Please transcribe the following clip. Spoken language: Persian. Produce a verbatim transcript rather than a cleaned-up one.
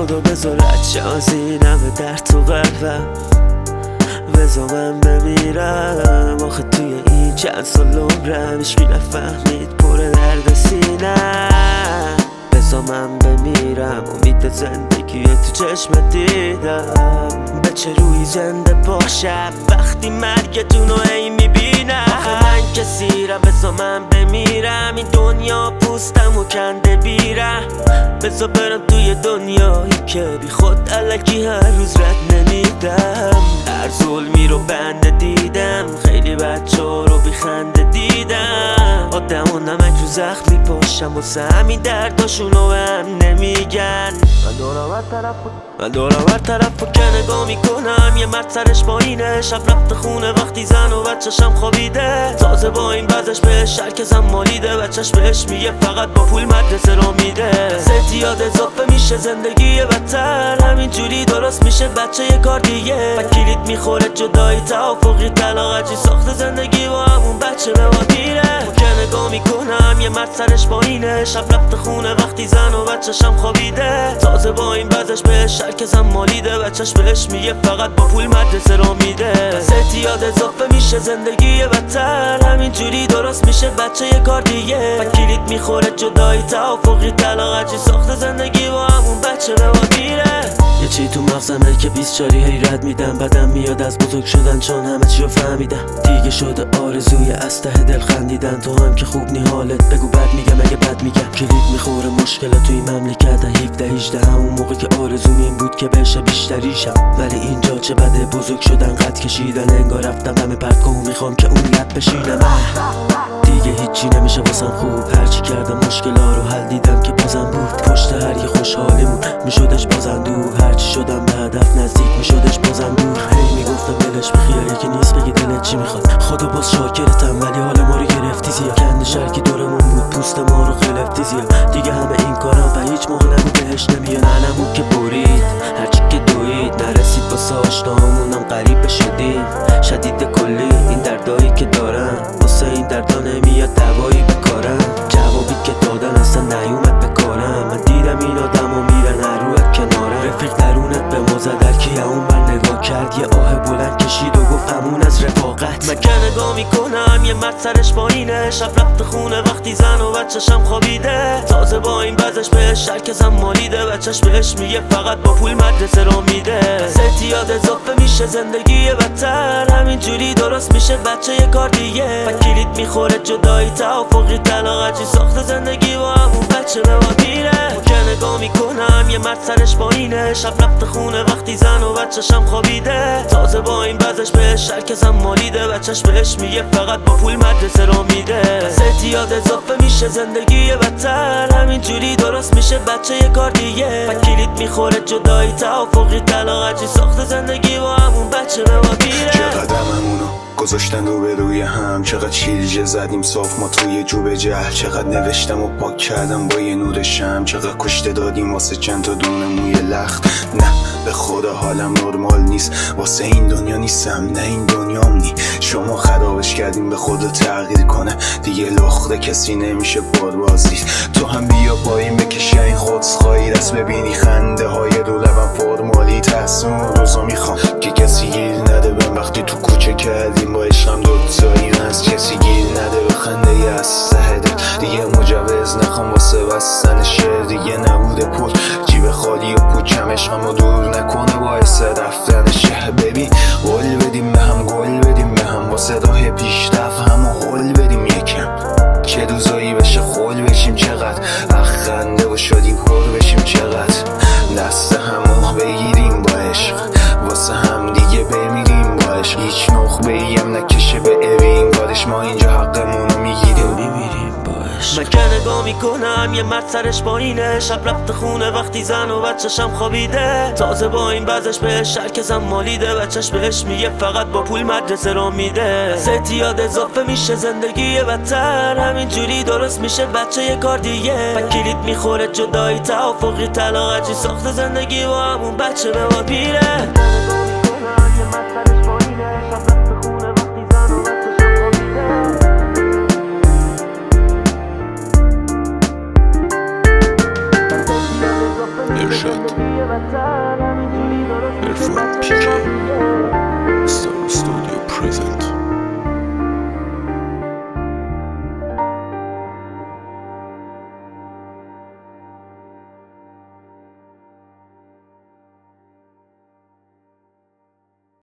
خدا بذارد شازی نمه در تو قلبم، بذار من بمیرم. آخه توی این چند سال عمرم هیچکی نفهمید پر درد سینم. بذار من بمیرم، امید زندگی تو چشم دیدم. به چه روی زنده باشم وقتی مرگتونو ای میبینم. آخه من کسیرم، بذار من بمیرم. این دنیا پوستم و کنده بیرم. بذار برم توی دنیایی که بی خود الکی هر روز رد نمیدم. هر ظلمی رو بنده دیدم، خیلی بچه ها رو بی خنده دیدم. آدم و نمک رو زخم میپاشم واسه همین درداشونو به هم نمیگن. من دارم هر طرف من دارم هر طرف که نگاه میکنم یه مرد سرش پایینه، شب رفته خونه وقتی زن و بچه‌شم خوابیده. تازه با این وضعش بهش شرکزم مالیده، بچه‌ش بهش میگه فقط با پول مدرسه رو میده. زیاد اضافه میشه زندگی بدتر، همینجوری درست میشه بچه یه کار دیگه. و کلید میخوره جدایی توافقی طلاق چی ساخت زندگی با همون بچه به ما میره. که نگاه میکنم یه مرد سرش پایینه، شب رفته خونه وقتی زن و بچه‌شم خوابیده. تازه با این وضعش بهش شرکزم مالیده، بچه‌ش بهش میگه فقط با پول مدرسه رو میده. زیاد اضافه میشه زندگی بدتر، همینجوری درست میشه بچه یه کار دیگه. و کلید میخوره جدایی توافقی طلاق چی ساخت زندگی با همون بچه به ما میره. یه چی تو مغزمه که بیست چاری حیرت میدم. بدم میاد از بزرگ شدن چون همه چی رو فهمیدم. دیگه شده آرزوی از ته دل خندیدن. تو هم که خوب نی حالت بگو بد میگم اگه بد میگم. کلید میخوره مشکل توی مملکت هفده هجده، همون موقع که آرزوم این بود که بشه بیشتریشم. ولی اینجا چه بده بزرگ شدن قد کشیدن. انگار رفتم دم پرتگاه و میخوام که اون لب بشینم. دیگه هیچی نمیشه واسم خوب، هرچی کردم مشکلا رو حل دیدم که بازم بود. پشت هر یه خوشحالیمون میشدش بازم دور، هرچی شدم به هدف نزدیک میشدش بازم دور. هی میگفتم دلش بخیال یکی نیست بگی دلت چی میخواد. خدا باز شاکرتم ولی حال ما رو گرفتی زیاد. کند شرکی دورمون بود پوست ما رو خلفتی زیاد. دیگه همه این کارا و هیچ موقع نبود بهش نمیاد. ننمون که برید هرچی که دوید نرسید واسه آشنامونم غریب شدیم. شدید کلی این دردایی که دارم واسه این دردا نمیاد دوایی بکارم. جوابی که دادن اصلا نیومد بکارم. من دیدم این آدم و میرن هر رو کنارم. رفیق درونت به ما زد هرکی اون بر نگاه کرد. یه آه بلند کشید و گفت همون از رفاقت. من که نگاه میکنم یه مرد سرش پایینه، شب رفته خونه وقتی زن و بچه‌شم خوابیده. تازه با این وضعش بهش شرکزم مالیده، بچه‌ش بهش میگه فقط با پول مدرسه رو میده. زیاد اضافه میشه زندگی بدتر، همینجوری درست میشه بچه یه کار دیگه. و کلید میخوره جدایی توافقی طلاق چی ساخت زندگی با همون بچه به ما میره. که نگاه میکنم یه مرد سرش پایینه، شب رفته خونه وقتی زن و بچه‌شم خوابیده. تازه با این وضعش بهش شرکزم مالیده، بچه‌ش بهش میگه فقط با پول مدرسه رو میده. زیاد اضافه میشه زندگی بدتر، همینجوری درست میشه بچه یه کار دیگه. و کلید میخوره جدایی توافقی طلاق چی ساخت زندگی با همون بچه به ما میره. چقدر همونو گذاشتن رو به روی هم، چقدر شیرجه زدیم صاف ما توی جوب جهل. چقدر نوشتم و پاک کردم با یه نور شم، چقدر کشته دادیم واسه چند تا دونه موی لخت. نه به خدا حالم نرمال نیست، واسه این دنیا نیستم نه این دنیام نی. شما خرابش کردیم به خدا تغییر کنه، دیگه لخته کسی نمیشه بازی. تو هم بیا پایین بکشی این خودخواهی دست ببینی خنده های رو لبم فرمالی. تحسون روزا میخوام که کسی گیر نده بهم وقتی تو کوچه کردیم با عشقم دوتایی. از کسی گیر نده به خنده ی از سهده، دیگه مجوز نخوام واسه بستن شعر. دیگه نبوده پول جیب خالی و پوچم، عشقم رو دور نکنه باعث رفتن شه. ببین قول بدیم به هم گل بدیم به هم، واسه راه پیشرفت هم و حل بدیم یکم. چه روزایی بشه خول بشیم چقدر، اخنده و شدیم پر بشیم چقدر. دست همو بگیریم با عشق واسه هم دیگه بمیریم با عشق. هیچ نخبه ایم نکشه به اوین کارش، ما اینجا حقمونو میگیریم میمیریم با عشق. من که نگاه میکنم یه مرد سرش پایینه، شب رفته خونه وقتی زن و بچه‌شم خوابیده. تازه با این وضعش بهش شرکزم مالیده، بچه‌ش بهش میگه فقط با پول مدرسه رو میده. زیاد اضافه میشه زندگی بدتر، همینجوری درست میشه بچه یه کار دیگه. و کلید میخوره جدایی توافقی طلاق چی ساخت زندگی با همون بچه به ما میره.